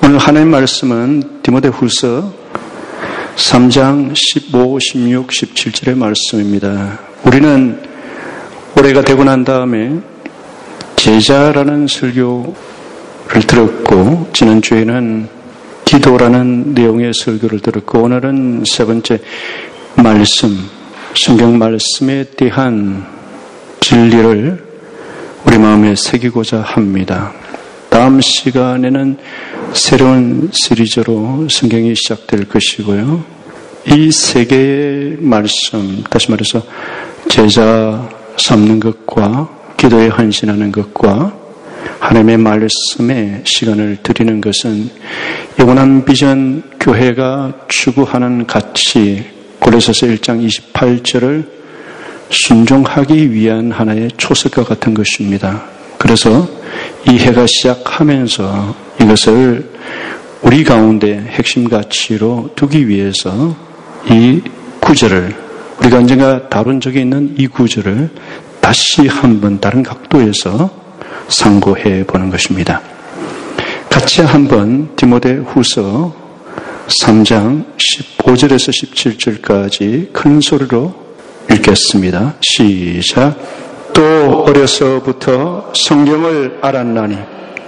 오늘 하나님 말씀은 디모데후서 3장 15, 16, 17절의 말씀입니다. 우리는 올해가 되고 난 다음에 제자라는 설교를 들었고, 지난주에는 기도라는 내용의 설교를 들었고, 오늘은 세 번째 말씀, 성경 말씀에 대한 진리를 우리 마음에 새기고자 합니다. 다음 시간에는 새로운 시리즈로 성경이 시작될 것이고요. 이 세 개의 말씀, 다시 말해서 제자 삼는 것과 기도에 헌신하는 것과 하나님의 말씀에 시간을 드리는 것은 영원한 비전 교회가 추구하는 가치, 고린도서 1장 28절을 순종하기 위한 하나의 초석과 같은 것입니다. 그래서 이 해가 시작하면서 이것을 우리 가운데 핵심 가치로 두기 위해서 이 구절을, 우리가 언젠가 다룬 적이 있는 이 구절을 다시 한번 다른 각도에서 상고해 보는 것입니다. 같이 한번 디모데후서 3장 15절에서 17절까지 큰 소리로 읽겠습니다. 시작. 또 어려서부터 성경을 알았나니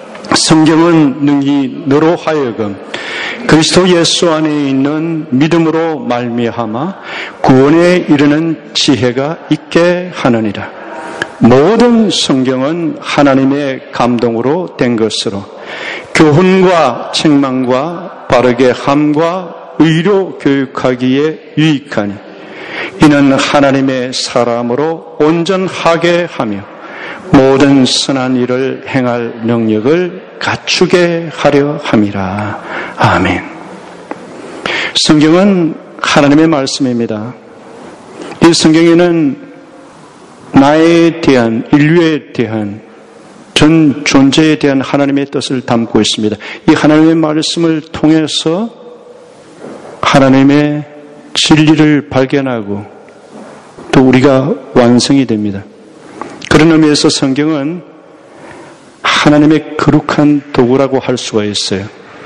성경은 능히 너로 하여금 그리스도 예수 안에 있는 믿음으로 말미암아 구원에 이르는 지혜가 있게 하느니라. 모든 성경은 하나님의 감동으로 된 것으로 교훈과 책망과 바르게 함과 의로 교육하기에 유익하니 이는 하나님의 사람으로 온전하게 하며 모든 선한 일을 행할 능력을 갖추게 하려 함이라. 아멘. 성경은 하나님의 말씀입니다. 이 성경에는 나에 대한, 인류에 대한, 전 존재에 대한 하나님의 뜻을 담고 있습니다. 이 하나님의 말씀을 통해서 하나님의 진리를 발견하고 또 우리가 완성이 됩니다. 그런 의미에서 성경은 하나님의 거룩한 도구라고 할 수가 있어요.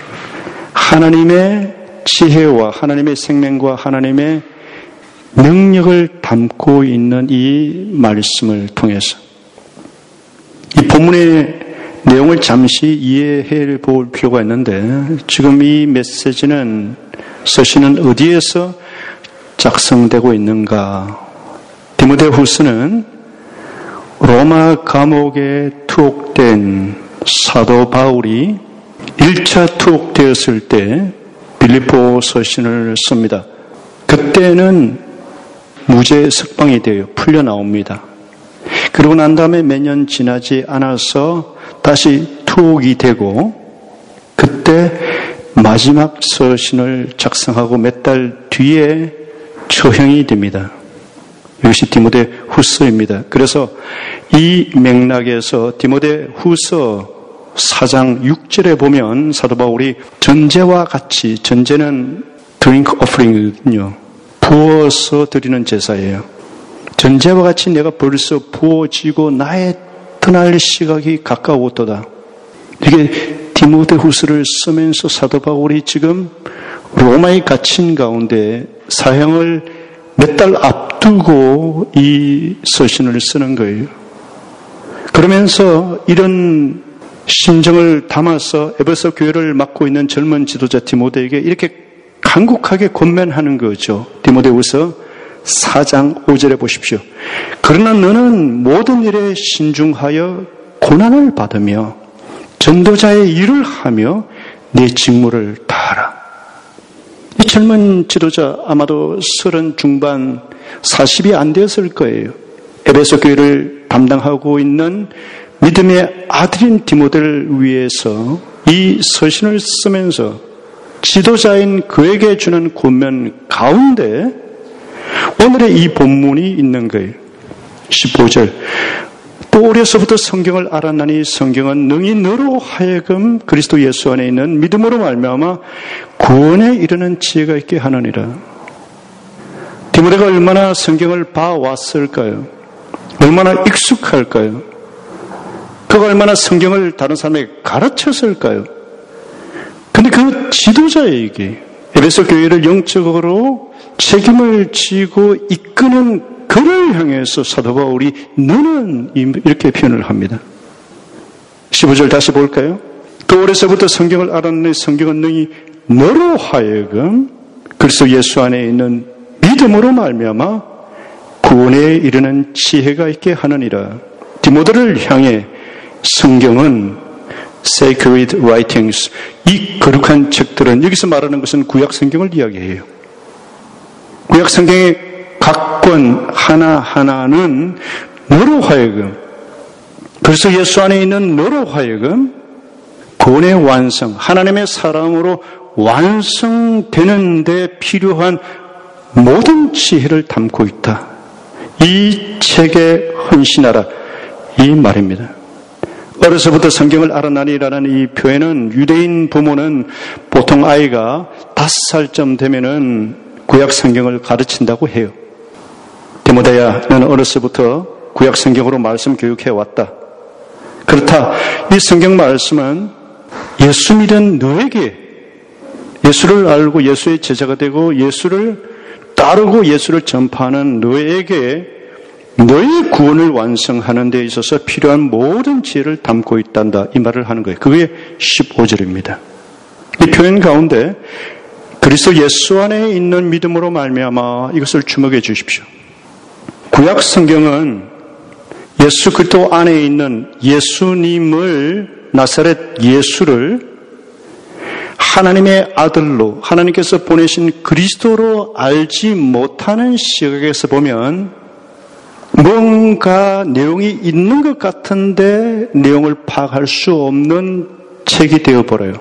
하나님의 지혜와 하나님의 생명과 하나님의 능력을 담고 있는 이 말씀을 통해서 이 본문의 내용을 잠시 이해해 볼 필요가 있는데, 지금 이 메시지는 서신은 어디에서 작성되고 있는가? 디모데후서는 로마 감옥에 투옥된 사도 바울이 1차 투옥되었을 때 빌립보 서신을 씁니다. 그때는 무죄 석방이 되어 풀려 나옵니다. 그러고 난 다음에 몇 년 지나지 않아서 다시 투옥이 되고, 그때 마지막 서신을 작성하고 몇 달 뒤에 처형이 됩니다. 이것이 디모데후서입니다. 그래서 이 맥락에서 디모데후서 4장 6절에 보면 사도 바울이 전제와 같이, 전제는 drink offering이거든요. 부어서 드리는 제사예요. 전제와 같이 내가 벌써 부어지고 나의 떠날 시각이 가까웠도다. 이게 디모데후서를 쓰면서 사도 바울이 지금 로마에 갇힌 가운데 사형을 몇 달 앞두고 이 서신을 쓰는 거예요. 그러면서 이런 심정을 담아서 에베소 교회를 맡고 있는 젊은 지도자 디모데에게 이렇게 간곡하게 권면하는 거죠. 디모데후서 4장 5절에 보십시오. 그러나 너는 모든 일에 신중하여 고난을 받으며 전도자의 일을 하며 네 직무를 다하라. 이 젊은 지도자 아마도 30 중반 40이 안 되었을 거예요. 에베소 교회를 담당하고 있는 믿음의 아들인 디모데를 위해서 이 서신을 쓰면서 지도자인 그에게 주는 권면 가운데 오늘의 이 본문이 있는 거예요. 15절. 또 어려서부터 성경을 알았나니 성경은 능히 너로 하여금 그리스도 예수 안에 있는 믿음으로 말미암아 구원에 이르는 지혜가 있게 하느니라. 디모데가 얼마나 성경을 봐왔을까요? 얼마나 익숙할까요? 그가 얼마나 성경을 다른 사람에게 가르쳤을까요? 근데 그 지도자에게 에베소 교회를 영적으로 책임을 지고 이끄는 그를 향해서 사도 바울이 너는 이렇게 표현을 합니다. 15절 다시 볼까요? 또 어려서부터 성경을 알았느니 성경은 능히 너로 하여금 그리스도 예수 안에 있는 믿음으로 말미암아 구원에 이르는 지혜가 있게 하느니라. 디모데를 향해 성경은 sacred writings, 이 거룩한 책들은, 여기서 말하는 것은 구약 성경을 이야기해요. 구약 성경의 각 권 하나하나는 너로 하여금, 그래서 예수 안에 있는 너로 하여금 구원의 완성, 하나님의 사람으로 완성되는 데 필요한 모든 지혜를 담고 있다. 이 책에 헌신하라, 이 말입니다. 어려서부터 성경을 알아나니라는 이 표현은 유대인 부모는 보통 아이가 5살쯤 되면은 구약 성경을 가르친다고 해요. 디모데야, 너는 어려서부터 구약 성경으로 말씀 교육해 왔다. 그렇다. 이 성경 말씀은 예수 믿은 너에게, 예수를 알고 예수의 제자가 되고 예수를 따르고 예수를 전파하는 너에게 너의 구원을 완성하는 데 있어서 필요한 모든 지혜를 담고 있단다. 이 말을 하는 거예요. 그게 15절입니다. 이 표현 가운데 그리스도 예수 안에 있는 믿음으로 말미암아 이것을 주목해 주십시오. 구약 성경은 예수 그리스도 안에 있는 예수님을, 나사렛 예수를 하나님의 아들로, 하나님께서 보내신 그리스도로 알지 못하는 시각에서 보면 뭔가 내용이 있는 것 같은데 내용을 파악할 수 없는 책이 되어버려요.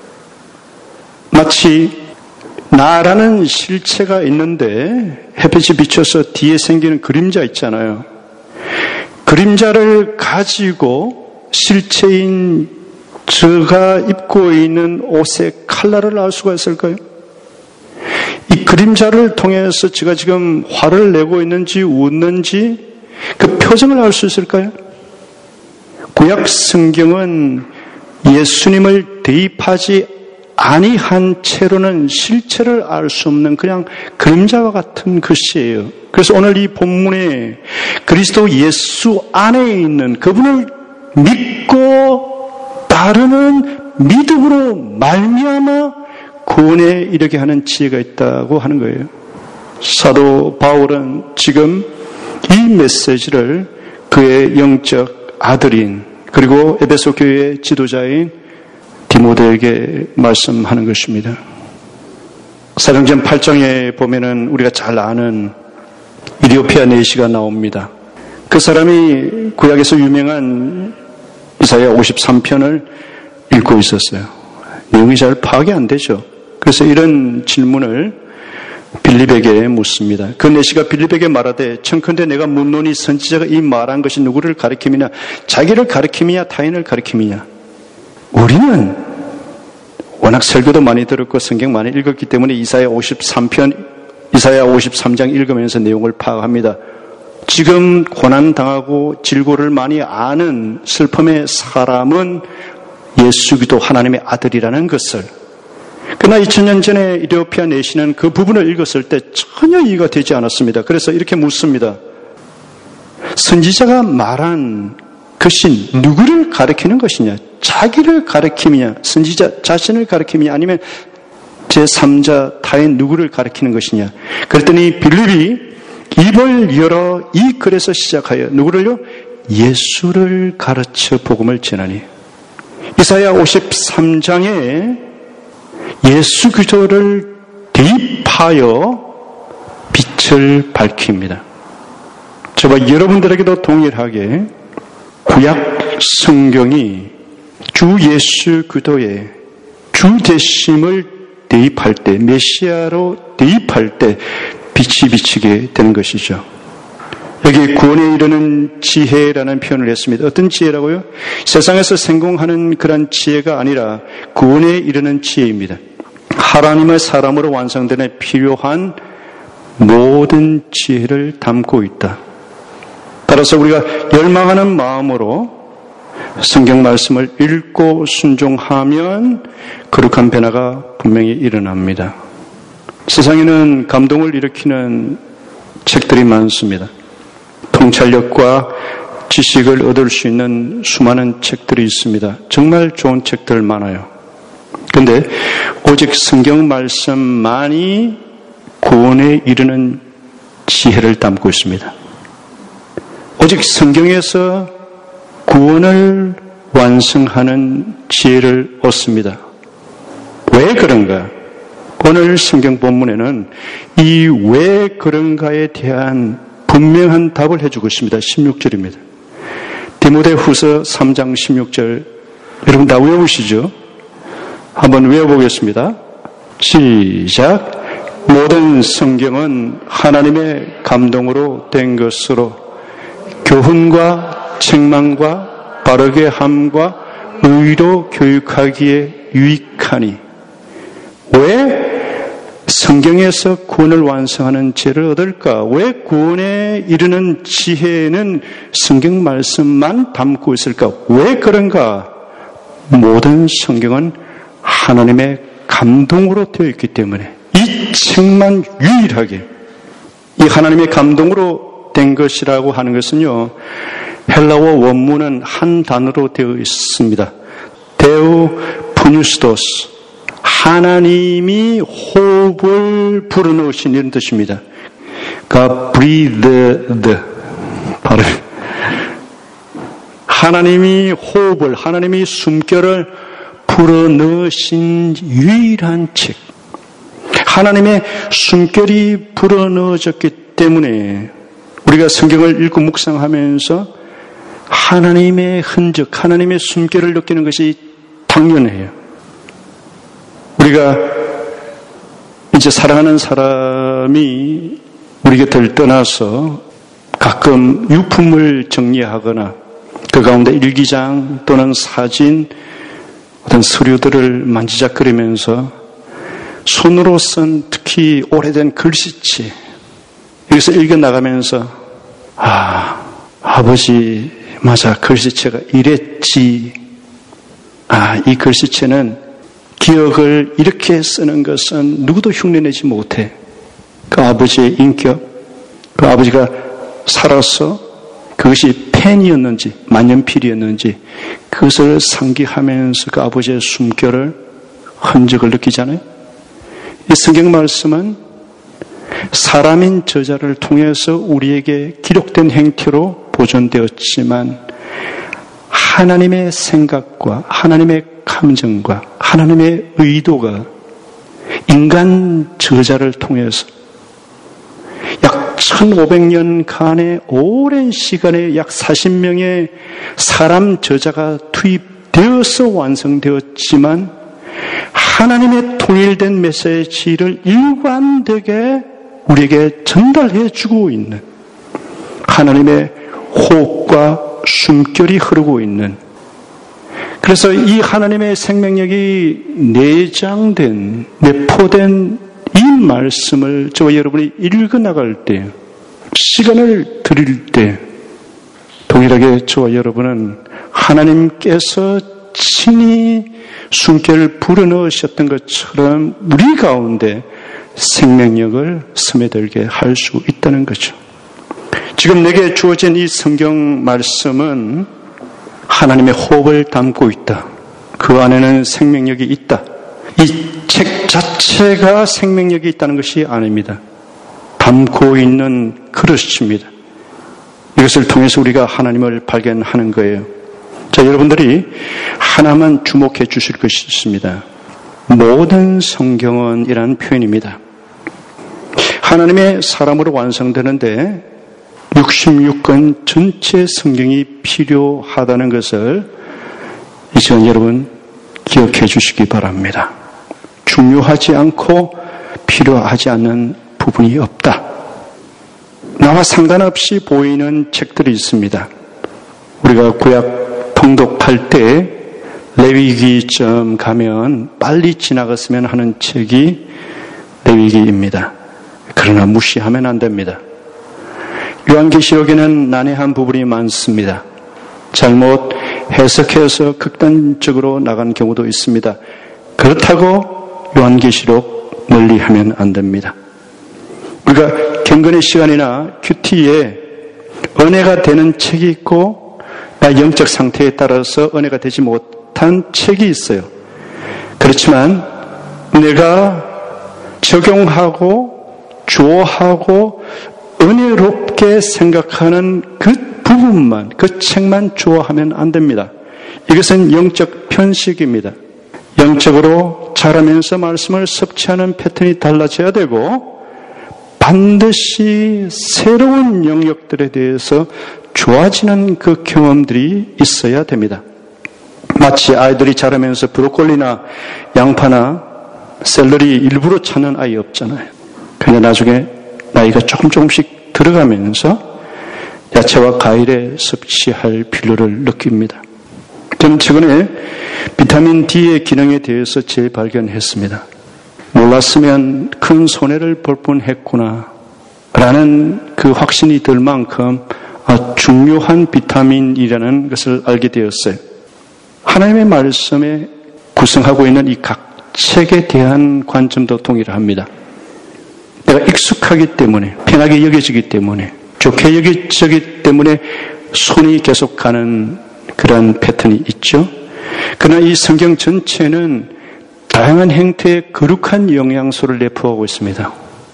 마치 나라는 실체가 있는데 햇빛이 비쳐서 뒤에 생기는 그림자 있잖아요. 그림자를 가지고 실체인 저가 입고 있는 옷의 컬러를 알 수가 있을까요? 이 그림자를 통해서 제가 지금 화를 내고 있는지 웃는지 그 표정을 알 수 있을까요? 구약 성경은 예수님을 대입하지 아니한 채로는 실체를 알 수 없는 그냥 그림자와 같은 글씨예요. 그래서 오늘 이 본문에 그리스도 예수 안에 있는 그분을 믿고 따르는 믿음으로 말미암아 구원에 이르게 하는 지혜가 있다고 하는 거예요. 사도 바울은 지금 이 메시지를 그의 영적 아들인 그리고 에베소 교회의 지도자인 디모데에게 말씀하는 것입니다. 사도행전 8장에 보면은 우리가 잘 아는 이디오피아 내시가 나옵니다. 그 사람이 구약에서 유명한 이사야 53편을 읽고 있었어요. 내용이 잘 파악이 안 되죠. 그래서 이런 질문을 빌립에게 묻습니다. 그 내시가 빌립에게 말하되 청컨대 내가 묻노니 선지자가 이 말한 것이 누구를 가리킴이냐, 자기를 가리킴이냐 타인을 가리킴이냐. 우리는 워낙 설교도 많이 들었고 성경 많이 읽었기 때문에 이사야 53장 읽으면서 내용을 파악합니다. 지금 고난당하고 질고를 많이 아는 슬픔의 사람은 예수 그리스도 하나님의 아들이라는 것을, 그러나 2000년 전에 이디오피아 내시는 그 부분을 읽었을 때 전혀 이해가 되지 않았습니다. 그래서 이렇게 묻습니다. 선지자가 말한 것이 누구를 가리키는 것이냐? 자기를 가리키느냐? 선지자 자신을 가리키느냐? 아니면 제3자 타인 누구를 가리키는 것이냐? 그랬더니 빌립이 입을 열어 이 글에서 시작하여 누구를요? 예수를 가르쳐 복음을 전하니. 이사야 53장에 예수 그리스도를 대입하여 빛을 밝힙니다. 저와 여러분들에게도 동일하게 구약 성경이 주 예수 그리스도의 주 되심을 대입할 때, 메시아로 대입할 때 빛이 비치게 되는 것이죠. 여기 구원에 이르는 지혜라는 표현을 했습니다. 어떤 지혜라고요? 세상에서 성공하는 그런 지혜가 아니라 구원에 이르는 지혜입니다. 하나님의 사람으로 완성되는 데 필요한 모든 지혜를 담고 있다. 따라서 우리가 열망하는 마음으로 성경 말씀을 읽고 순종하면 그 거룩한 변화가 분명히 일어납니다. 세상에는 감동을 일으키는 책들이 많습니다. 통찰력과 지식을 얻을 수 있는 수많은 책들이 있습니다. 정말 좋은 책들 많아요. 그런데 오직 성경 말씀만이 구원에 이르는 지혜를 담고 있습니다. 오직 성경에서 구원을 완성하는 지혜를 얻습니다. 왜 그런가? 오늘 성경 본문에는 이 왜 그런가에 대한 분명한 답을 해주고 있습니다. 16절입니다. 디모데후서 3장 16절 여러분 다 외우시죠? 한번 외워보겠습니다. 시작. 모든 성경은 하나님의 감동으로 된 것으로 교훈과 책망과 바르게 함과 의로 교육하기에 유익하니. 왜 성경에서 구원을 완성하는 지혜를 얻을까? 왜 구원에 이르는 지혜는 성경 말씀만 담고 있을까? 왜 그런가? 모든 성경은 하나님의 감동으로 되어 있기 때문에 이 책만 유일하게 이 하나님의 감동으로 된 것이라고 하는 것은요, 헬라어 원문은 한 단어로 되어 있습니다. 데우 푸뉴스도스, 하나님이 호흡을 불어넣으신 이런 뜻입니다. God breathed, 바로 하나님이 호흡을, 하나님이 숨결을 불어넣으신 유일한 책. 하나님의 숨결이 불어넣어졌기 때문에 우리가 성경을 읽고 묵상하면서 하나님의 흔적, 하나님의 숨결을 느끼는 것이 당연해요. 우리가 이제 사랑하는 사람이 우리 곁을 떠나서 가끔 유품을 정리하거나 그 가운데 일기장 또는 사진, 어떤 서류들을 만지작거리면서 손으로 쓴 특히 오래된 글씨체 여기서 읽어나가면서 아버지 맞아 글씨체가 이랬지. 이 글씨체는 기억을 이렇게 쓰는 것은 누구도 흉내내지 못해. 그 아버지의 인격, 그 아버지가 살아서 그것이 펜이었는지 만년필이었는지 그것을 상기하면서 그 아버지의 숨결을 흔적을 느끼잖아요. 이 성경 말씀은 사람인 저자를 통해서 우리에게 기록된 행태로 보존되었지만 하나님의 생각과 하나님의 감정과 하나님의 의도가 인간 저자를 통해서 약 1500년간의 오랜 시간에 약 40명의 사람 저자가 투입되어서 완성되었지만 하나님의 통일된 메시지를 일관되게 우리에게 전달해 주고 있는 하나님의 호흡과 숨결이 흐르고 있는, 그래서 이 하나님의 생명력이 내장된, 내포된 이 말씀을 저와 여러분이 읽어나갈 때, 시간을 드릴 때 동일하게 저와 여러분은 하나님께서 친히 숨결을 불어넣으셨던 것처럼 우리 가운데 생명력을 스며들게 할 수 있다는 거죠. 지금 내게 주어진 이 성경 말씀은 하나님의 호흡을 담고 있다. 그 안에는 생명력이 있다. 이 책 자체가 생명력이 있다는 것이 아닙니다. 담고 있는 그릇입니다. 이것을 통해서 우리가 하나님을 발견하는 거예요. 자, 여러분들이 하나만 주목해 주실 것이 있습니다. 모든 성경은 이라는 표현입니다. 하나님의 사람으로 완성되는데 66권 전체 성경이 필요하다는 것을 이 시간 여러분 기억해 주시기 바랍니다. 중요하지 않고 필요하지 않는 부분이 없다. 나와 상관없이 보이는 책들이 있습니다. 우리가 구약 통독할 때 레위기쯤 가면 빨리 지나갔으면 하는 책이 레위기입니다. 그러나 무시하면 안 됩니다. 요한계시록에는 난해한 부분이 많습니다. 잘못 해석해서 극단적으로 나간 경우도 있습니다. 그렇다고 요한계시록 멀리하면 안 됩니다. 우리가 경건의 시간이나 큐티에 은혜가 되는 책이 있고 나 영적 상태에 따라서 은혜가 되지 못한 책이 있어요. 그렇지만 내가 적용하고 좋아하고 은혜롭게 생각하는 그 부분만, 그 책만 좋아하면 안 됩니다. 이것은 영적 편식입니다. 영적으로 자라면서 말씀을 섭취하는 패턴이 달라져야 되고 반드시 새로운 영역들에 대해서 좋아지는 그 경험들이 있어야 됩니다. 마치 아이들이 자라면서 브로콜리나 양파나 샐러리 일부러 찾는 아이 없잖아요. 그런데 나중에 나이가 조금씩 들어가면서 야채와 과일에 섭취할 필요를 느낍니다. 저는 최근에 비타민 D의 기능에 대해서 재발견했습니다. 몰랐으면 큰 손해를 볼 뻔했구나 라는 그 확신이 들 만큼 중요한 비타민이라는 것을 알게 되었어요. 하나님의 말씀에 구성하고 있는 이 각 책에 대한 관점도 동일합니다. 내가 익숙하기 때문에, 편하게 여겨지기 때문에, 좋게 여겨지기 때문에 손이 계속 가는 그런 패턴이 있죠. 그러나 이 성경 전체는 다양한 형태의 거룩한 영양소를 내포하고 있습니다.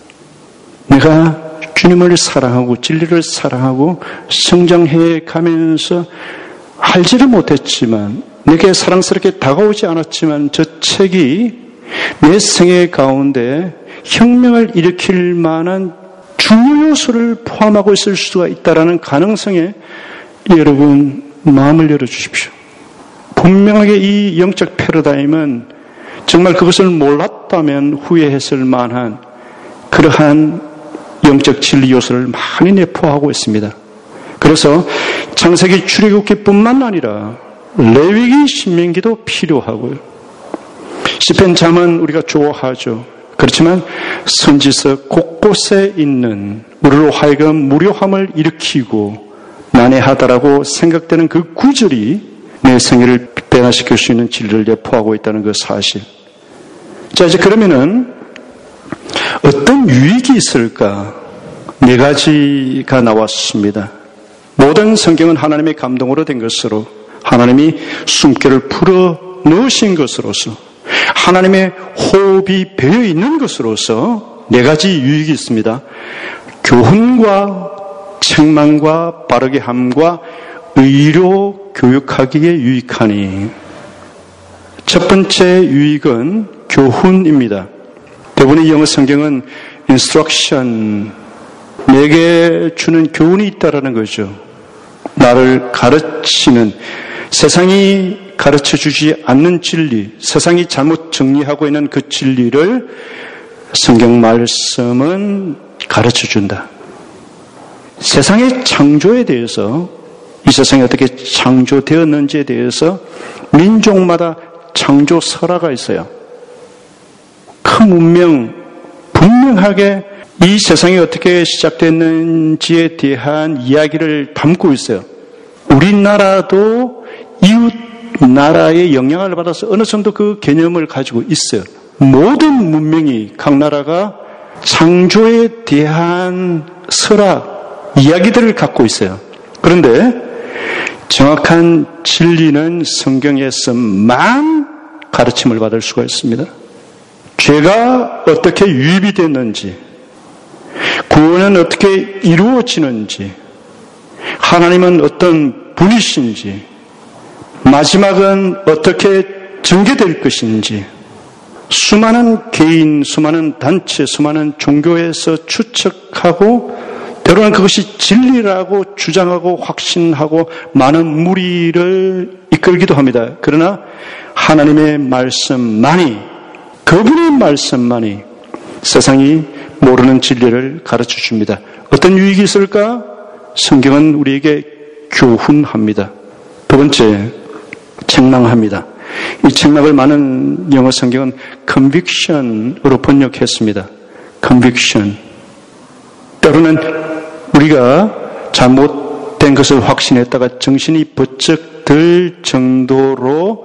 내가 주님을 사랑하고 진리를 사랑하고 성장해 가면서 알지를 못했지만 내게 사랑스럽게 다가오지 않았지만 저 책이 내 생애 가운데 혁명을 일으킬 만한 중요 요소를 포함하고 있을 수가 있다는 가능성에 여러분 마음을 열어주십시오. 분명하게 이 영적 패러다임은 정말 그것을 몰랐다면 후회했을 만한 그러한 영적 진리 요소를 많이 내포하고 있습니다. 그래서 창세기 출애굽기뿐만 아니라 레위기 신명기도 필요하고요. 시편 잠언 우리가 좋아하죠. 그렇지만 선지서 곳곳에 있는 우리로 하여금 무료함을 일으키고 난해하다라고 생각되는 그 구절이 내 생애를 변화시킬 수 있는 진리를 내포하고 있다는 그 사실. 자, 이제 그러면은 어떤 유익이 있을까? 4가지가 나왔습니다. 모든 성경은 하나님의 감동으로 된 것으로, 하나님이 숨결을 풀어 넣으신 것으로서, 하나님의 호흡이 배어 있는 것으로서 4가지 유익이 있습니다. 교훈과 책망과 바르게 함과 의로 교육하기에 유익하니. 첫 번째 유익은 교훈입니다. 대부분의 영어 성경은 instruction, 내게 주는 교훈이 있다라는 거죠. 나를 가르치는, 세상이 가르쳐주지 않는 진리, 세상이 잘못 정리하고 있는 그 진리를 성경 말씀은 가르쳐준다. 세상의 창조에 대해서, 이 세상이 어떻게 창조되었는지에 대해서 민족마다 창조 설화가 있어요. 큰 문명, 분명하게 이 세상이 어떻게 시작됐는지에 대한 이야기를 담고 있어요. 우리나라도 이웃 나라의 영향을 받아서 어느 정도 그 개념을 가지고 있어요. 모든 문명이, 각 나라가 창조에 대한 설화, 이야기들을 갖고 있어요. 그런데 정확한 진리는 성경에서만 가르침을 받을 수가 있습니다. 죄가 어떻게 유입이 됐는지, 구원은 어떻게 이루어지는지, 하나님은 어떤 분이신지, 마지막은 어떻게 전개될 것인지, 수많은 개인, 수많은 단체, 수많은 종교에서 추측하고 때로는 그것이 진리라고 주장하고 확신하고 많은 무리를 이끌기도 합니다. 그러나 하나님의 말씀만이, 그분의 말씀만이 세상이 모르는 진리를 가르쳐 줍니다. 어떤 유익이 있을까? 성경은 우리에게 교훈합니다. 두 번째, 책망합니다. 이 책망을 많은 영어 성경은 conviction으로 번역했습니다. conviction. 때로는 우리가 잘못된 것을 확신했다가 정신이 번쩍 들 정도로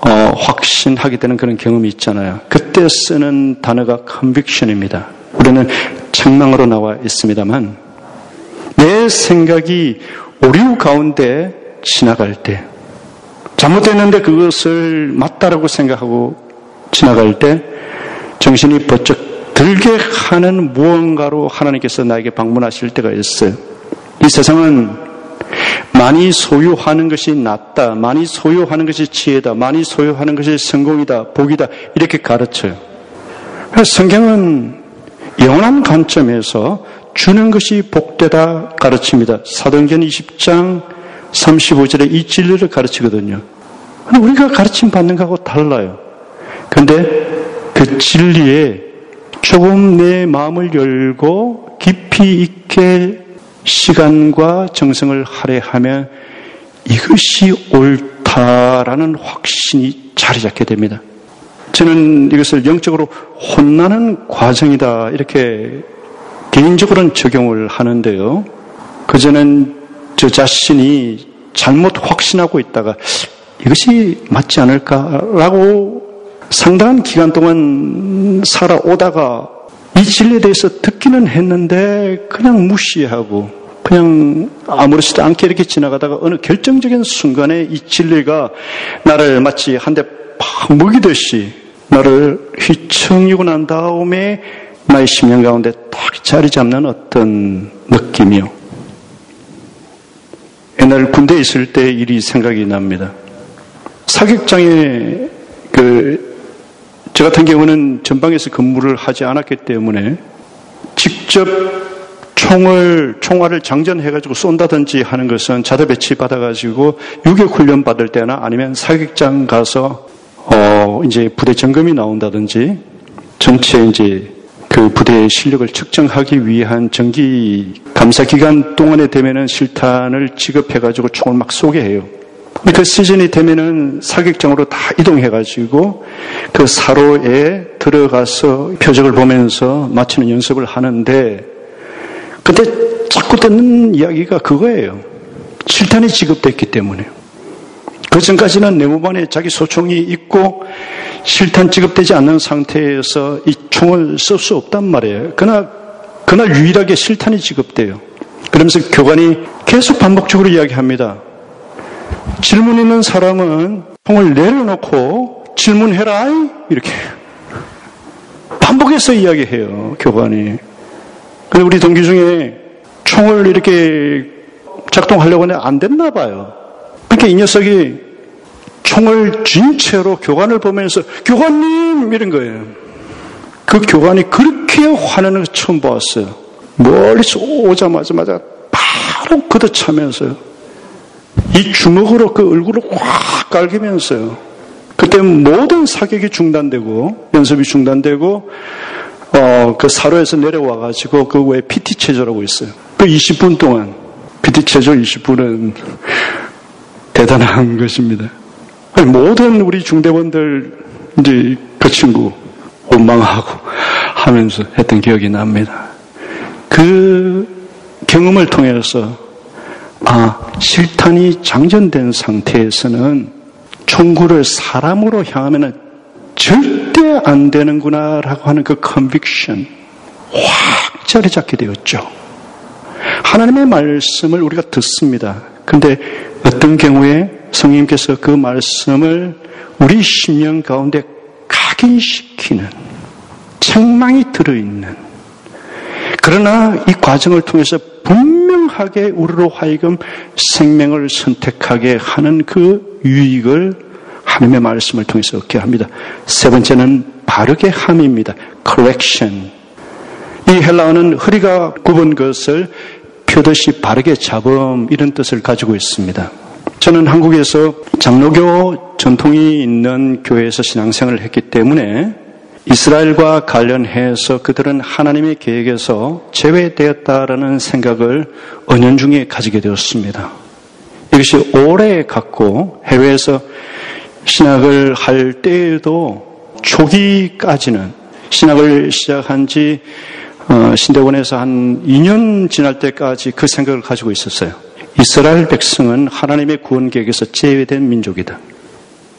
확신하게 되는 그런 경험이 있잖아요. 그때 쓰는 단어가 conviction입니다. 우리는 책망으로 나와 있습니다만 내 생각이 오류 가운데 지나갈 때, 잘못됐는데 그것을 맞다라고 생각하고 지나갈 때 정신이 번쩍 들게 하는 무언가로 하나님께서 나에게 방문하실 때가 있어요. 이 세상은 많이 소유하는 것이 낫다, 많이 소유하는 것이 지혜다, 많이 소유하는 것이 성공이다, 복이다, 이렇게 가르쳐요. 그래서 성경은 영원한 관점에서 주는 것이 복되다 가르칩니다. 사도행전 20장 35절에 이 진리를 가르치거든요. 우리가 가르침 받는 것하고 달라요. 그런데 그 진리에 조금 내 마음을 열고 깊이 있게 시간과 정성을 할애하면 이것이 옳다라는 확신이 자리 잡게 됩니다. 저는 이것을 영적으로 혼나는 과정이다 이렇게 개인적으로는 적용을 하는데요. 그전엔 저 자신이 잘못 확신하고 있다가 이것이 맞지 않을까라고 상당한 기간 동안 살아오다가 이 진리에 대해서 듣기는 했는데 그냥 무시하고 그냥 아무렇지도 않게 이렇게 지나가다가 어느 결정적인 순간에 이 진리가 나를 마치 한 대 팍 먹이듯이 나를 휘청이고 난 다음에 나의 심령 가운데 딱 자리 잡는 어떤 느낌이요. 옛날 군대에 있을 때 일이 생각이 납니다. 사격장에 저 같은 경우는 전방에서 근무를 하지 않았기 때문에 직접 총알을 장전해가지고 쏜다든지 하는 것은 자대 배치 받아가지고 유격 훈련 받을 때나 아니면 사격장 가서 이제 부대 점검이 나온다든지 전체 이제 그 부대의 실력을 측정하기 위한 정기 감사 기간 동안에 되면은 실탄을 지급해가지고 총을 막 쏘게 해요. 그 시즌이 되면은 사격장으로 다 이동해가지고 그 사로에 들어가서 표적을 보면서 맞추는 연습을 하는데 그때 자꾸 듣는 이야기가 그거예요. 실탄이 지급됐기 때문에. 그 전까지는 내무반에 자기 소총이 있고 실탄 지급되지 않는 상태에서 이 총을 쓸 수 없단 말이에요. 그날 유일하게 실탄이 지급돼요. 그러면서 교관이 계속 반복적으로 이야기합니다. 질문 있는 사람은 총을 내려놓고 질문해라 이렇게 반복해서 이야기해요. 교관이. 근데 우리 동기 중에 총을 이렇게 작동하려고 하는데 안 됐나 봐요. 그러니까 이 녀석이 총을 쥔 채로 교관을 보면서 교관님 이런 거예요. 그 교관이 그렇게 화내는 걸 처음 봤어요. 멀리서 오자마자 바로 걷어차면서요. 이 주먹으로 그 얼굴을 확 갈기면서요. 그때 모든 사격이 중단되고 연습이 중단되고 그 사로에서 내려와가지고 그 외에 PT 체조라고 있어요. 그 20분 동안 PT 체조 20분은 대단한 것입니다. 모든 우리 중대원들 이제 그 친구 원망하고 하면서 했던 기억이 납니다. 그 경험을 통해서 실탄이 장전된 상태에서는 총구를 사람으로 향하면 절대 안 되는구나라고 하는 그 컨빅션 확 자리 잡게 되었죠. 하나님의 말씀을 우리가 듣습니다. 그런데 어떤 경우에 성령님께서 그 말씀을 우리 심령 가운데 각인시키는 책망이 들어있는, 그러나 이 과정을 통해서 분명하게 우리로 하여금 생명을 선택하게 하는 그 유익을 하나님의 말씀을 통해서 얻게 합니다. 세 번째는 바르게 함입니다. correction. 이 헬라어는 허리가 굽은 것을 표듯이 바르게 잡음, 이런 뜻을 가지고 있습니다. 저는 한국에서 장로교 전통이 있는 교회에서 신앙생활을 했기 때문에 이스라엘과 관련해서 그들은 하나님의 계획에서 제외되었다라는 생각을 은연중에 가지게 되었습니다. 이것이 오래 갖고 해외에서 신학을 할 때에도 초기까지는 신학을 시작한 지 신대원에서 한 2년 지날 때까지 그 생각을 가지고 있었어요. 이스라엘 백성은 하나님의 구원 계획에서 제외된 민족이다.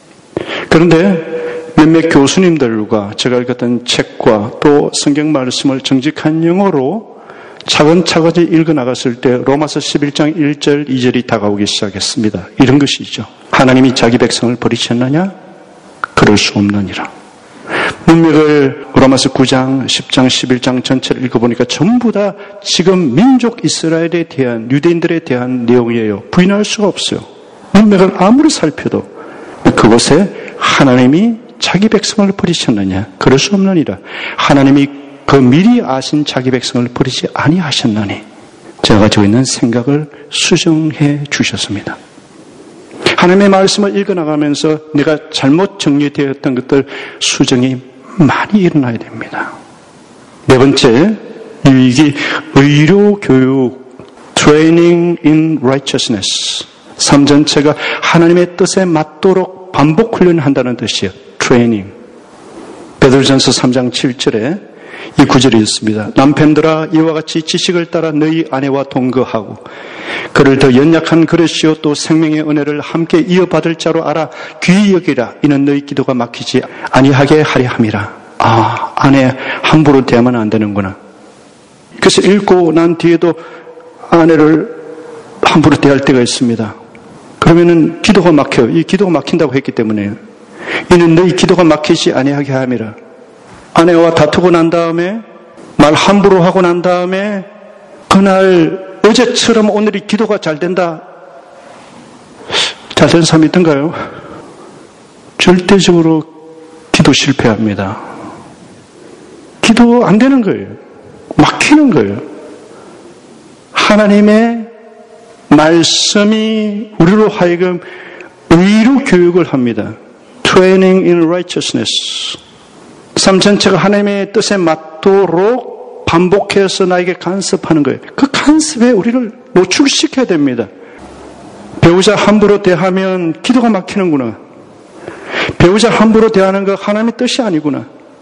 그런데 몇몇 교수님들과 제가 읽었던 책과 또 성경 말씀을 정직한 영어로 차근차근히 읽어나갔을 때 로마서 11장 1절 2절이 다가오기 시작했습니다. 이런 것이죠. 하나님이 자기 백성을 버리셨느냐? 그럴 수 없느니라. 문맥을 로마서 9장, 10장, 11장 전체를 읽어보니까 전부 다 지금 민족 이스라엘에 대한, 유대인들에 대한 내용이에요. 부인할 수가 없어요. 문맥을 아무리 살펴도 그곳에 하나님이 자기 백성을 버리셨느냐? 그럴 수 없느니라. 하나님이 그 미리 아신 자기 백성을 버리지 아니하셨나니 제가 가지고 있는 생각을 수정해 주셨습니다. 하나님의 말씀을 읽어나가면서 내가 잘못 정리되었던 것들 수정이 많이 일어나야 됩니다. 네 번째 유익이 의료교육, Training in Righteousness. 삶 전체가 하나님의 뜻에 맞도록 반복 훈련한다는 뜻이에요. Training. 베드로전서 3장 7절에 이 구절이 있습니다. 남편들아 이와 같이 지식을 따라 너희 아내와 동거하고 그를 더 연약한 그릇이요 또 생명의 은혜를 함께 이어받을 자로 알아 귀히 여기라. 이는 너희 기도가 막히지 아니하게 하려 함이라. 아내 함부로 대하면 안 되는구나. 그래서 읽고 난 뒤에도 아내를 함부로 대할 때가 있습니다. 그러면은 기도가 막혀요. 이 기도가 막힌다고 했기 때문에 이는 너희 기도가 막히지 아니하게 함이라. 아내와 다투고 난 다음에 말 함부로 하고 난 다음에 그날 어제처럼 오늘이 기도가 잘 된다. 잘 된 사람이 있던가요? 절대적으로 기도 실패합니다. 기도 안 되는 거예요. 막히는 거예요. 하나님의 말씀이 우리로 하여금 의로 교육을 합니다. Training in Righteousness. 삶 전체가 하나님의 뜻에 맞도록 반복해서 나에게 간섭하는 거예요. 그 간섭에 우리를 노출시켜야 됩니다. 배우자 함부로 대하면 기도가 막히는구나. 배우자 함부로 대하는 거 하나님의 뜻이 아니구나.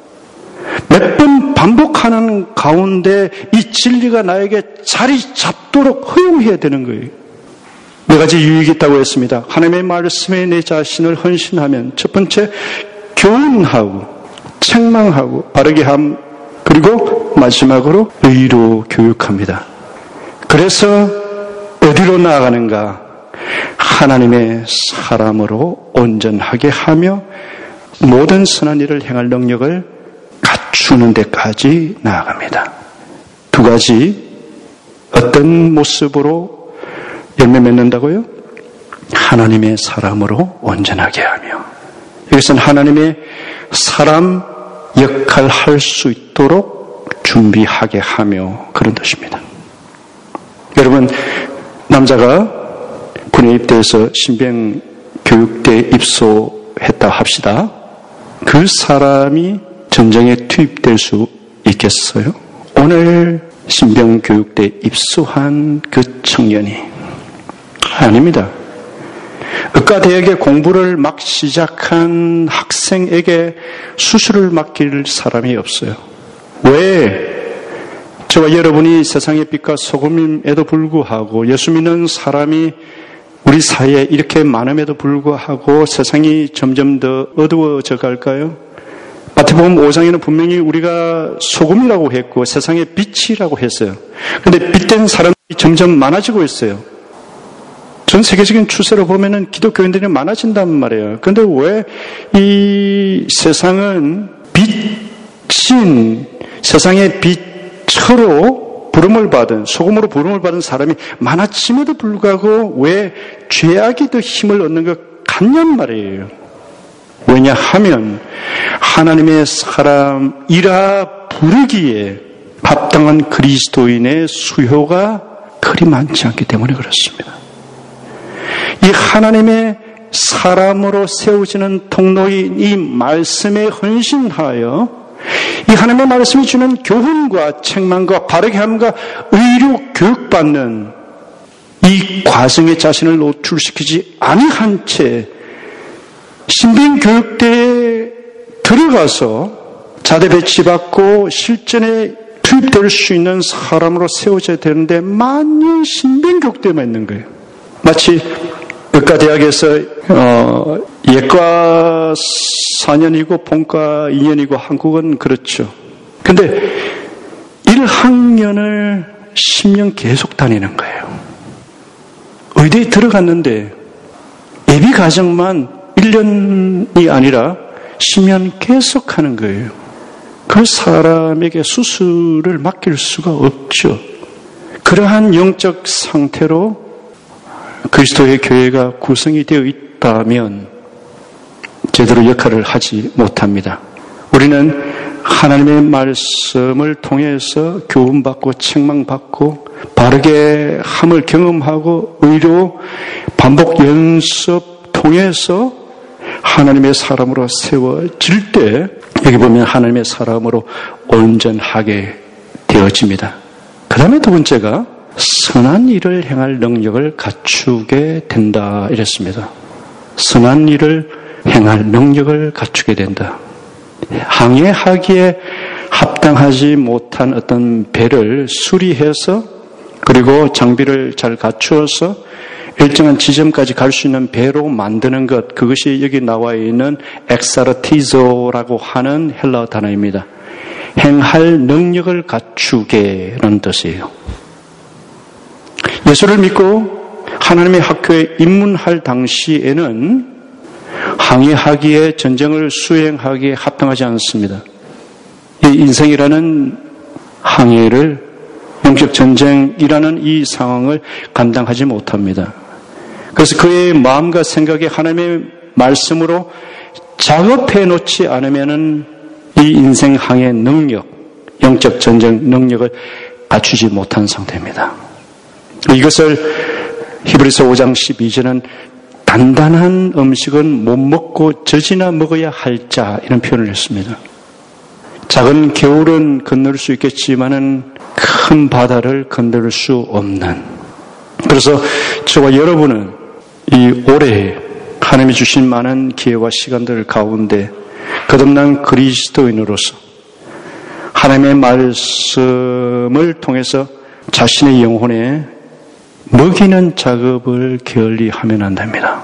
몇 번 반복하는 가운데 이 진리가 나에게 자리 잡도록 허용해야 되는 거예요. 네 가지 유익이 있다고 했습니다. 하나님의 말씀에 내 자신을 헌신하면 첫 번째 교훈하고 책망하고 바르게 함, 그리고 마지막으로 의로 교육합니다. 그래서 어디로 나아가는가? 하나님의 사람으로 온전하게 하며 모든 선한 일을 행할 능력을 갖추는 데까지 나아갑니다. 두 가지 어떤 모습으로 열매 맺는다고요? 하나님의 사람으로 온전하게 하며 이것은 하나님의 사람 역할 할 수 있도록 준비하게 하며 그런 뜻입니다. 여러분 남자가 군에 입대해서 신병 교육대에 입소했다 합시다. 그 사람이 전쟁에 투입될 수 있겠어요? 오늘 신병 교육대에 입소한 그 청년이 아닙니다. 의과대학에 공부를 막 시작한 학생에게 수술을 맡길 사람이 없어요. 왜? 저와 여러분이 세상의 빛과 소금임에도 불구하고 예수 믿는 사람이 우리 사이에 이렇게 많음에도 불구하고 세상이 점점 더 어두워져 갈까요? 마태복음 5장에는 분명히 우리가 소금이라고 했고 세상의 빛이라고 했어요. 그런데 빛된 사람들이 점점 많아지고 있어요. 전 세계적인 추세로 보면은 기독교인들이 많아진단 말이에요. 그런데 왜 이 세상은 빛인 세상의 빛으로 부름을 받은 소금으로 부름을 받은 사람이 많아짐에도 불구하고 왜 죄악이 더 힘을 얻는 것 같냔 말이에요. 왜냐하면 하나님의 사람이라 부르기에 합당한 그리스도인의 수요가 그리 많지 않기 때문에 그렇습니다. 이 하나님의 사람으로 세워지는 통로인 이 말씀에 헌신하여 이 하나님의 말씀이 주는 교훈과 책망과 바르게 함과 의로 교육받는 이 과정에 자신을 노출시키지 아니한 채 신병교육대에 들어가서 자대 배치받고 실전에 투입될 수 있는 사람으로 세워져야 되는데 만년 신병교육대에만 있는 거예요. 마치 의과대학에서 예과 4년이고 본과 2년이고 한국은 그렇죠. 근데 1학년을 10년 계속 다니는 거예요. 의대에 들어갔는데 예비 과정만 1년이 아니라 10년 계속 하는 거예요. 그 사람에게 수술을 맡길 수가 없죠. 그러한 영적 상태로 그리스도의 교회가 구성이 되어 있다면 제대로 역할을 하지 못합니다. 우리는 하나님의 말씀을 통해서 교훈받고 책망받고 바르게 함을 경험하고 의로 반복 연습 통해서 하나님의 사람으로 세워질 때 여기 보면 하나님의 사람으로 온전하게 되어집니다. 그 다음에 두 번째가 선한 일을 행할 능력을 갖추게 된다 이랬습니다. 선한 일을 행할 능력을 갖추게 된다. 항해하기에 합당하지 못한 어떤 배를 수리해서 그리고 장비를 잘 갖추어서 일정한 지점까지 갈 수 있는 배로 만드는 것, 그것이 여기 나와 있는 엑사르티조라고 하는 헬라어 단어입니다. 행할 능력을 갖추게라는 뜻이에요. 예수를 믿고 하나님의 학교에 입문할 당시에는 항해하기에 전쟁을 수행하기에 합당하지 않습니다. 이 인생이라는 항해를 영적 전쟁이라는 이 상황을 감당하지 못합니다. 그래서 그의 마음과 생각에 하나님의 말씀으로 작업해 놓지 않으면은 이 인생 항해 능력, 영적 전쟁 능력을 갖추지 못한 상태입니다. 이것을 히브리서 5장 12절은 단단한 음식은 못 먹고 젖이나 먹어야 할 자 이런 표현을 했습니다. 작은 개울은 건널 수 있겠지만은 큰 바다를 건널 수 없는. 그래서 저와 여러분은 이 올해 하나님이 주신 많은 기회와 시간들 가운데 거듭난 그리스도인으로서 하나님의 말씀을 통해서 자신의 영혼에 먹이는 작업을 게을리 하면 안 됩니다.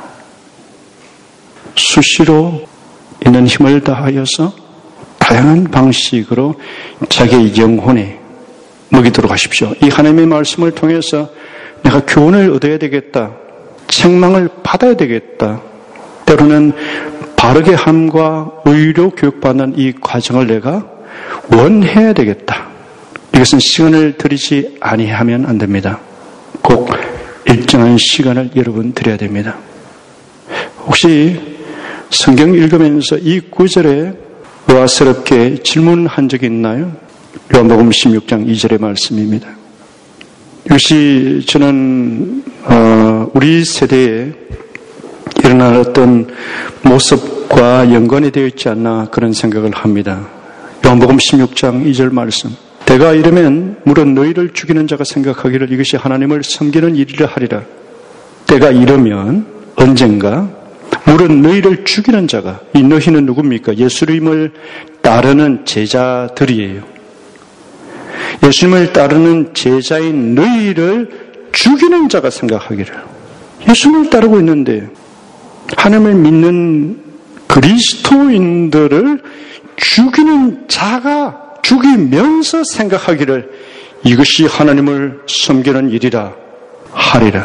수시로 있는 힘을 다하여서 다양한 방식으로 자기의 영혼에 먹이도록 하십시오. 이 하나님의 말씀을 통해서 내가 교훈을 얻어야 되겠다. 책망을 받아야 되겠다. 때로는 바르게 함과 의로 교육받는 이 과정을 내가 원해야 되겠다. 이것은 시간을 들이지 아니하면 안 됩니다. 꼭 일정한 시간을 여러분 드려야 됩니다. 혹시 성경 읽으면서 이 구절에 의아스럽게 질문한 적이 있나요? 요한복음 16장 2절의 말씀입니다. 이것이 저는 우리 세대에 일어날 어떤 모습과 연관이 되어 있지 않나 그런 생각을 합니다. 요한복음 16장 2절 말씀. 때가 이르면 물은 너희를 죽이는 자가 생각하기를 이것이 하나님을 섬기는 일이라 하리라. 때가 이르면 언젠가 물은 너희를 죽이는 자가, 이 너희는 누굽니까? 예수님을 따르는 제자들이에요. 예수님을 따르는 제자인 너희를 죽이는 자가 생각하기를. 예수님을 따르고 있는데 하나님을 믿는 그리스도인들을 죽이는 자가 죽이면서 생각하기를 이것이 하나님을 섬기는 일이라 하리라.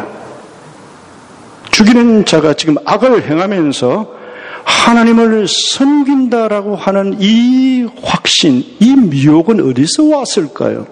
죽이는 자가 지금 악을 행하면서 하나님을 섬긴다라고 하는 이 확신, 이 미혹은 어디서 왔을까요?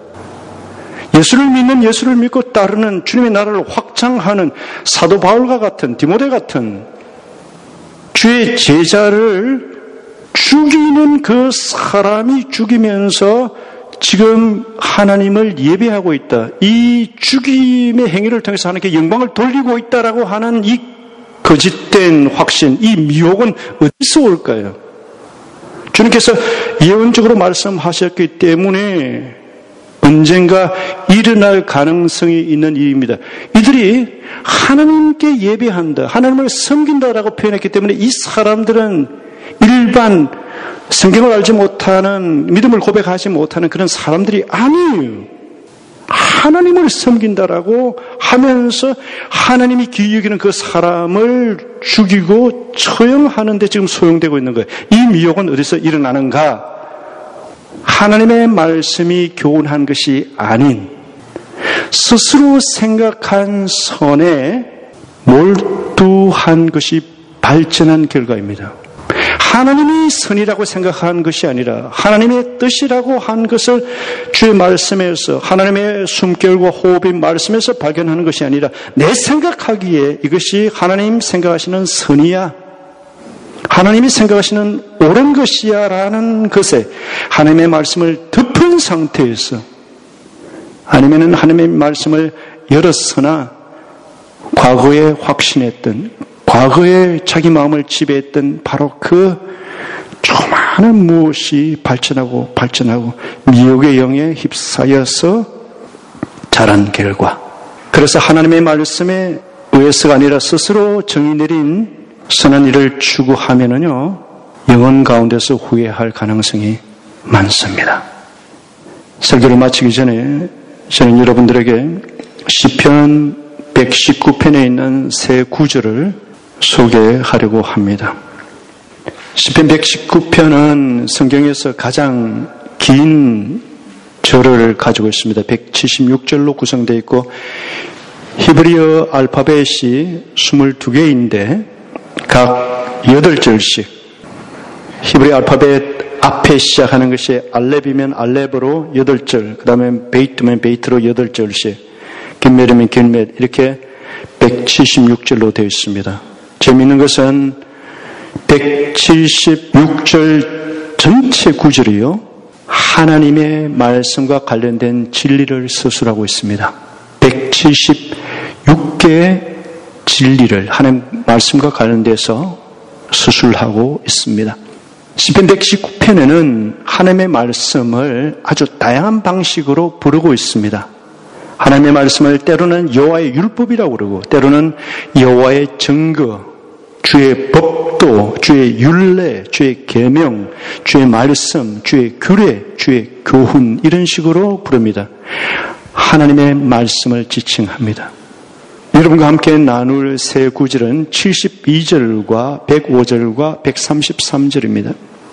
예수를 믿고 따르는 주님의 나라를 확장하는 사도 바울과 같은 디모데 같은 주의 제자를 죽이는 그 사람이 죽이면서 지금 하나님을 예배하고 있다. 이 죽임의 행위를 통해서 하나님께 영광을 돌리고 있다라고 하는 이 거짓된 확신, 이 미혹은 어디서 올까요? 주님께서 예언적으로 말씀하셨기 때문에 언젠가 일어날 가능성이 있는 일입니다. 이들이 하나님께 예배한다, 하나님을 섬긴다라고 표현했기 때문에 이 사람들은 일반 성경을 알지 못하는, 믿음을 고백하지 못하는 그런 사람들이 아니에요. 하나님을 섬긴다라고 하면서 하나님이 귀히 여기는 그 사람을 죽이고 처형하는 데 지금 소용되고 있는 거예요. 이 미혹은 어디서 일어나는가? 하나님의 말씀이 교훈한 것이 아닌 스스로 생각한 선에 몰두한 것이 발전한 결과입니다. 하나님이 선이라고 생각한 것이 아니라 하나님의 뜻이라고 한 것을 주의 말씀에서 하나님의 숨결과 호흡의 말씀에서 발견하는 것이 아니라 내 생각하기에 이것이 하나님 생각하시는 선이야, 하나님이 생각하시는 옳은 것이야 라는 것에 하나님의 말씀을 덮은 상태에서, 아니면 하나님의 말씀을 열었으나 과거에 확신했던, 과거에 자기 마음을 지배했던 바로 그 조그마한 무엇이 발전하고 미혹의 영에 휩싸여서 자란 결과, 그래서 하나님의 말씀에 의해서가 아니라 스스로 정의 내린 선한 일을 추구하면은요, 영혼 가운데서 후회할 가능성이 많습니다. 설교를 마치기 전에 저는 여러분들에게 시편 119편에 있는 세 구절을 소개하려고 합니다. 시편 119편은 성경에서 가장 긴 절을 가지고 있습니다. 176절로 구성되어 있고 히브리어 알파벳이 22개인데 각 8절씩, 히브리 알파벳 앞에 시작하는 것이 알렙이면 알렙으로 8절, 그 다음에 베이트면 베이트로 8절씩, 긴멜이면 긴멜, 이렇게 176절로 되어 있습니다. 재미있는 것은 176절 전체 구절이요, 하나님의 말씀과 관련된 진리를 서술하고 있습니다. 176개의 진리를 하나님 말씀과 관련돼서 서술하고 있습니다. 시편 119편에는 하나님의 말씀을 아주 다양한 방식으로 부르고 있습니다. 하나님의 말씀을 때로는 여호와의 율법이라고 부르고, 때로는 여호와의 증거, 주의 법도, 주의 율례, 주의 계명, 주의 말씀, 주의 규례, 주의 교훈, 이런 식으로 부릅니다. 하나님의 말씀을 지칭합니다. 여러분과 함께 나눌 세 구절은 72절과 105절과 133절입니다.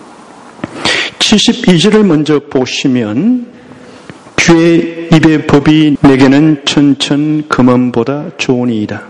72절을 먼저 보시면, 주의 입의 법이 내게는 천천 금은보다 좋으니이다.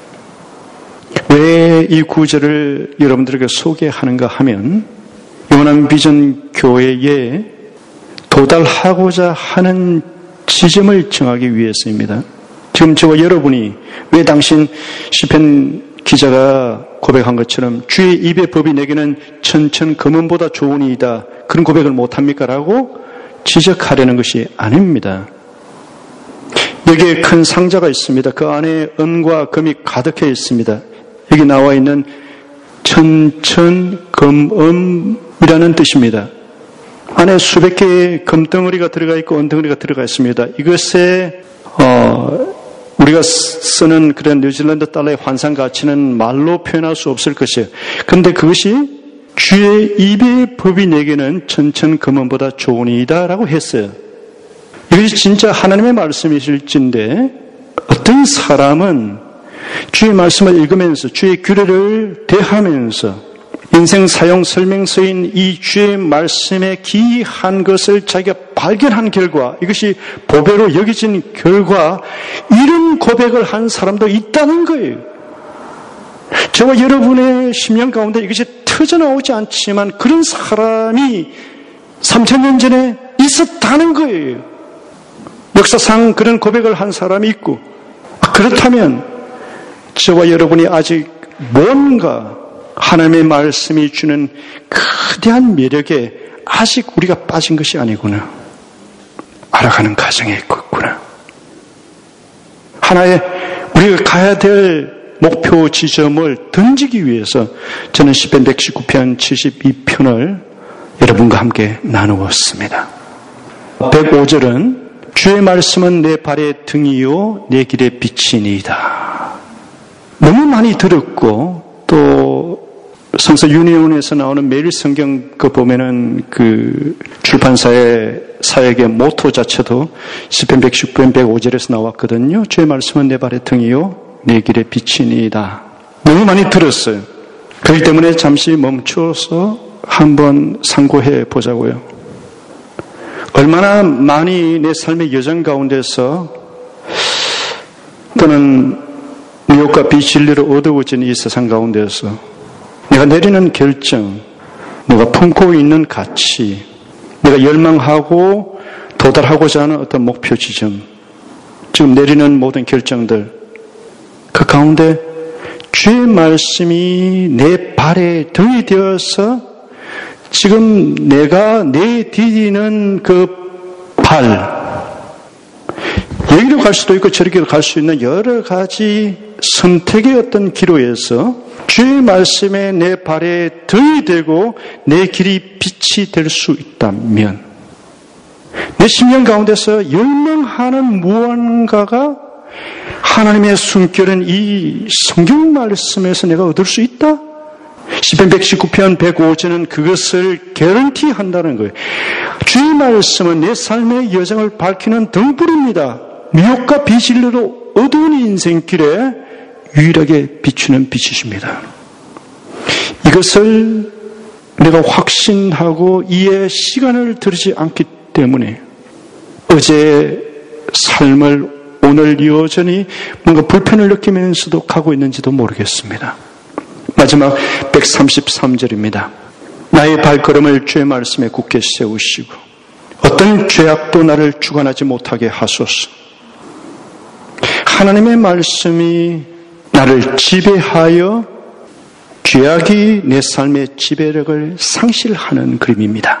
왜 이 구절을 여러분들에게 소개하는가 하면, 영원한 비전 교회에 도달하고자 하는 지점을 정하기 위해서입니다. 지금 저와 여러분이 왜 당신 시편 기자가 고백한 것처럼 주의 입의 법이 내게는 천천 금은보다 좋으니이다, 그런 고백을 못합니까? 라고 지적하려는 것이 아닙니다. 여기에 큰 상자가 있습니다. 그 안에 은과 금이 가득해 있습니다. 여기 나와 있는 천천금음이라는 뜻입니다. 안에 수백 개의 금덩어리가 들어가 있고 은덩어리가 들어가 있습니다. 이것에 우리가 쓰는 그런 뉴질랜드 달러의 환산 가치는 말로 표현할 수 없을 것이에요. 그런데 그것이 주의 입의 법이 내게는 천천금은보다 좋으니이다 라고 했어요. 이것이 진짜 하나님의 말씀이실진데, 어떤 사람은 주의 말씀을 읽으면서 주의 규례를 대하면서 인생 사용 설명서인 이 주의 말씀에 기이한 것을 자기가 발견한 결과, 이것이 보배로 여겨진 결과, 이런 고백을 한 사람도 있다는 거예요. 저와 여러분의 심령 가운데 이것이 터져나오지 않지만 그런 사람이 3000년 전에 있었다는 거예요. 역사상 그런 고백을 한 사람이 있고, 그렇다면 저와 여러분이 아직 뭔가 하나님의 말씀이 주는 거대한 매력에 아직 우리가 빠진 것이 아니구나, 알아가는 과정에 있구나. 하나의 우리가 가야 될 목표 지점을 던지기 위해서 저는 시편 119편 72편을 여러분과 함께 나누었습니다. 105절은 주의 말씀은 내 발의 등이요 내 길의 빛이니이다. 너무 많이 들었고, 또 성서 유니온에서 나오는 매일 성경 그 보면은 그 출판사에 사역의 모토 자체도 시편 119편 105절에서 나왔거든요. 주의 말씀은 내 발의 등이요 내 길의 빛이니이다. 너무 많이 들었어요. 그렇기 때문에 잠시 멈추어서 한번 상고해 보자고요. 얼마나 많이 내 삶의 여정 가운데서 또는 미혹과 비진리로 어두워진 이 세상 가운데서 내가 내리는 결정, 내가 품고 있는 가치, 내가 열망하고 도달하고자 하는 어떤 목표 지점, 지금 내리는 모든 결정들, 그 가운데 주의 말씀이 내 발에 등이 되어서 지금 내가 내디디는 그 발, 여기로 갈 수도 있고 저리로 갈 수 있는 여러 가지 선택의 어떤 기로에서 주의 말씀에 내 발에 등이 되고 내 길이 빛이 될 수 있다면 내 심령 가운데서 열망하는 무언가가 하나님의 숨결은 이 성경 말씀에서 내가 얻을 수 있다? 시편 119편 105절은 그것을 개런티한다는 거예요. 주의 말씀은 내 삶의 여정을 밝히는 등불입니다. 미혹과 비진리로 어두운 인생길에 유일하게 비추는 빛이십니다. 이것을 내가 확신하고 이에 시간을 들이지 않기 때문에 어제의 삶을 오늘 여전히 뭔가 불편을 느끼면서도 가고 있는지도 모르겠습니다. 마지막 133절입니다. 나의 발걸음을 주의 말씀에 굳게 세우시고 어떤 죄악도 나를 주관하지 못하게 하소서. 하나님의 말씀이 나를 지배하여 죄악이 내 삶의 지배력을 상실하는 그림입니다.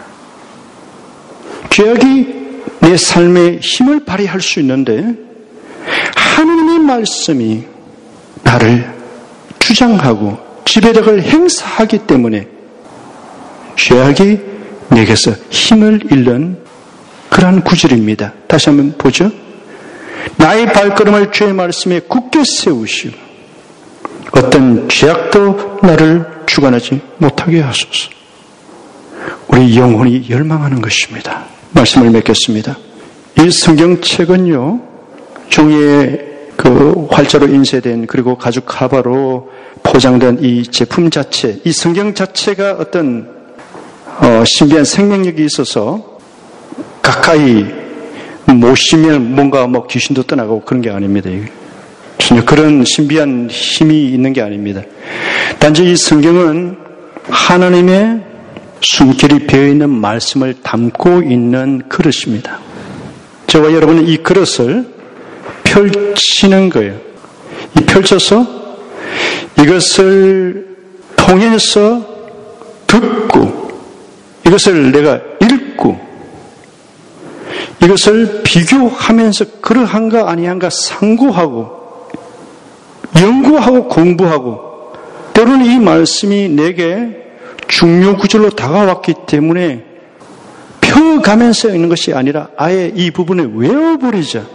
죄악이 내 삶에 힘을 발휘할 수 있는데 하나님의 말씀이 나를 주장하고 지배력을 행사하기 때문에 죄악이 내게서 힘을 잃는 그러한 구절입니다. 다시 한번 보죠. 나의 발걸음을 주의 말씀에 굳게 세우시고 어떤 죄악도 나를 주관하지 못하게 하소서. 우리 영혼이 열망하는 것입니다. 말씀을 맺겠습니다. 이 성경책은요, 종이에 그 활자로 인쇄된 그리고 가죽 카바로 포장된 이 제품 자체, 이 성경 자체가 어떤 신비한 생명력이 있어서 가까이 모시면 뭔가 뭐 귀신도 떠나고 그런 게 아닙니다. 전혀 그런 신비한 힘이 있는 게 아닙니다. 단지 이 성경은 하나님의 숨결이 배어있는 말씀을 담고 있는 그릇입니다. 저와 여러분은 이 그릇을 펼치는 거예요. 이 펼쳐서 이것을 통해서 듣고 이것을 내가 읽고 이것을 비교하면서 그러한가 아니한가 상고하고 연구하고 공부하고 때로는 이 말씀이 내게 중요 구절로 다가왔기 때문에 펴가면서 읽는 것이 아니라 아예 이 부분을 외워버리자.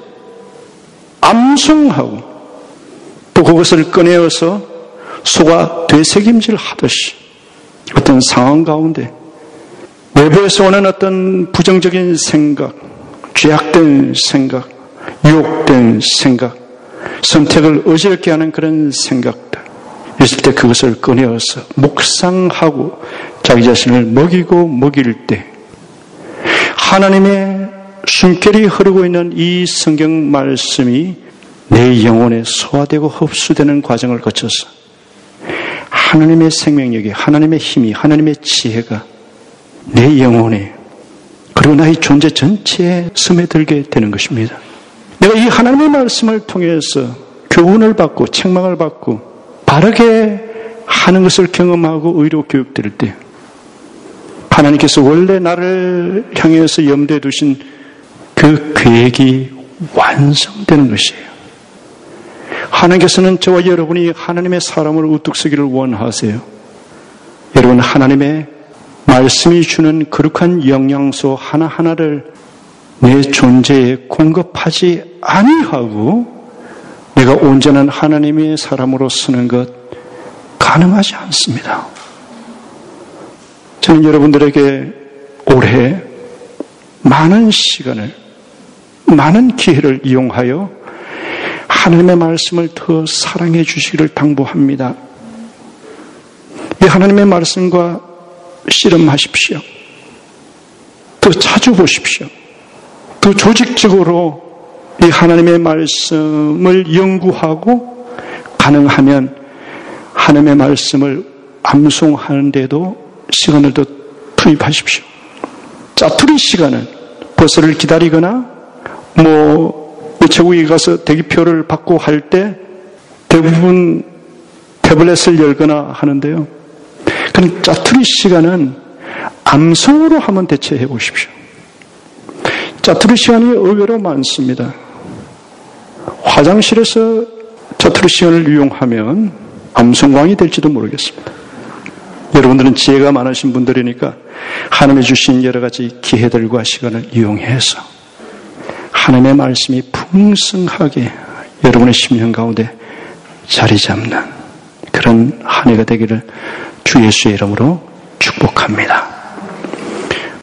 암송하고 또 그것을 꺼내어서 소가 되새김질 하듯이 어떤 상황 가운데 외부에서 오는 어떤 부정적인 생각, 죄악된 생각, 유혹된 생각, 선택을 어지럽게 하는 그런 생각들, 있을 때 그것을 꺼내어서 묵상하고 자기 자신을 먹일 때 하나님의 숨결이 흐르고 있는 이 성경 말씀이 내 영혼에 소화되고 흡수되는 과정을 거쳐서 하나님의 생명력이, 하나님의 힘이, 하나님의 지혜가 내 영혼에 그리고 나의 존재 전체에 스며들게 되는 것입니다. 내가 이 하나님의 말씀을 통해서 교훈을 받고 책망을 받고 바르게 하는 것을 경험하고 의로 교육될 때 하나님께서 원래 나를 향해서 염두에 두신 그 계획이 완성되는 것이에요. 하나님께서는 저와 여러분이 하나님의 사람으로 우뚝 서기를 원하세요. 여러분, 하나님의 말씀이 주는 거룩한 영양소 하나하나를 내 존재에 공급하지 아니하고 내가 온전한 하나님의 사람으로 서는 것 가능하지 않습니다. 저는 여러분들에게 올해 많은 시간을, 많은 기회를 이용하여 하나님의 말씀을 더 사랑해 주시기를 당부합니다. 이 하나님의 말씀과 씨름하십시오. 더 자주 보십시오. 더 조직적으로 이 하나님의 말씀을 연구하고 가능하면 하나님의 말씀을 암송하는데도 시간을 더 투입하십시오. 짜투리 시간은 버스를 기다리거나 우체국에 가서 대기표를 받고 할 때 대부분 태블릿을 열거나 하는데요. 그런 짜투리 시간은 암송으로 한번 대체해 보십시오. 짜투리 시간이 의외로 많습니다. 화장실에서 짜투리 시간을 이용하면 암송광이 될지도 모르겠습니다. 여러분들은 지혜가 많으신 분들이니까 하나님이 주신 여러 가지 기회들과 시간을 이용해서 하나님의 말씀이 풍성하게 여러분의 심령 가운데 자리 잡는 그런 한 해가 되기를 주 예수의 이름으로 축복합니다.